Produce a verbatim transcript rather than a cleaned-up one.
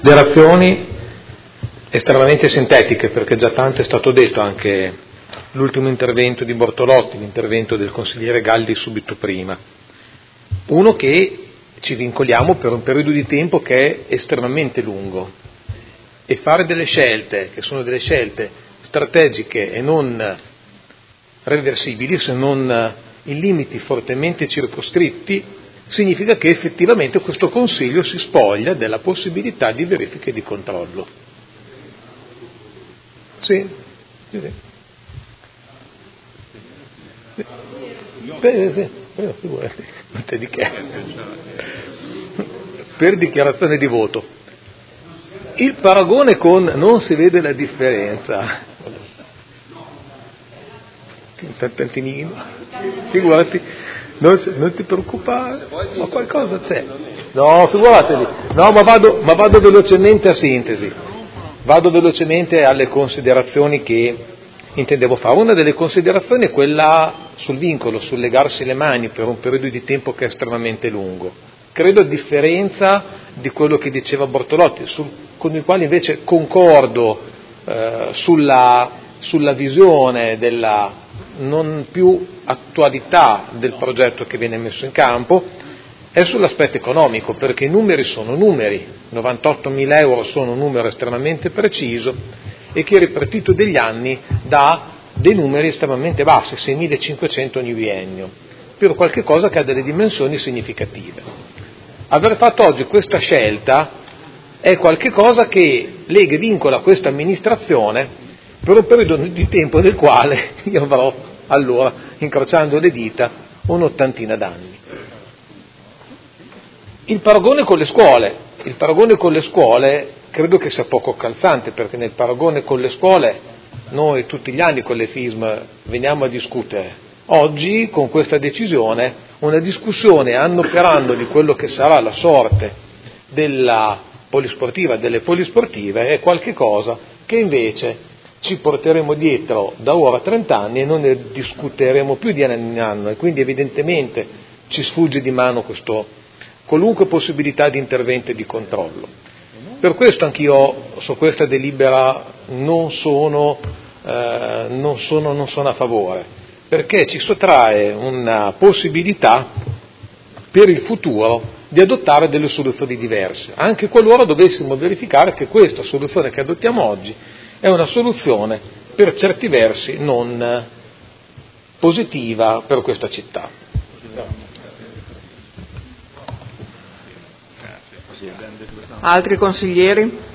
Considerazioni estremamente sintetiche, perché già tanto è stato detto, anche l'ultimo intervento di Bortolotti, l'intervento del consigliere Galli subito prima. Uno, che ci vincoliamo per un periodo di tempo che è estremamente lungo, e fare delle scelte che sono delle scelte strategiche e non reversibili, se non in limiti fortemente circoscritti, significa che effettivamente questo Consiglio si spoglia della possibilità di verifica e di controllo. Sì, sì, sì. Beh, sì, però, figurati, non te di che. Per dichiarazione di voto. Il paragone con non si vede la differenza. Tantinino, figurati, non, non ti preoccupare, ma qualcosa c'è. No, figuratevi, no, ma vado, ma vado velocemente a sintesi, vado velocemente alle considerazioni che intendevo fare. Una delle considerazioni è quella sul vincolo, sul legarsi le mani per un periodo di tempo che è estremamente lungo. Credo, a differenza di quello che diceva Bortolotti, sul, con il quale invece concordo eh, sulla, sulla visione della non più attualità del progetto che viene messo in campo, è sull'aspetto economico, perché i numeri sono numeri, novantottomila euro sono un numero estremamente preciso e che ripartito degli anni dà dei numeri estremamente bassi, seimilacinquecento ogni biennio, per qualche cosa che ha delle dimensioni significative. Aver fatto oggi questa scelta è qualche cosa che lega e vincola questa amministrazione per un periodo di tempo nel quale io avrò, allora, incrociando le dita, un'ottantina d'anni. Il paragone con le scuole, il paragone con le scuole credo che sia poco calzante, perché nel paragone con le scuole noi tutti gli anni con le F I S M veniamo a discutere. Oggi, con questa decisione, una discussione anno per anno di quello che sarà la sorte della polisportiva, delle polisportive, è qualche cosa che invece ci porteremo dietro da ora a trent'anni e non ne discuteremo più di anno in anno, e quindi evidentemente ci sfugge di mano questo, qualunque possibilità di intervento e di controllo. Per questo anch'io su questa delibera non sono, eh, non sono, non sono a favore, perché ci sottrae una possibilità per il futuro di adottare delle soluzioni diverse, anche qualora dovessimo verificare che questa soluzione che adottiamo oggi è una soluzione per certi versi non positiva per questa città. Altri consiglieri?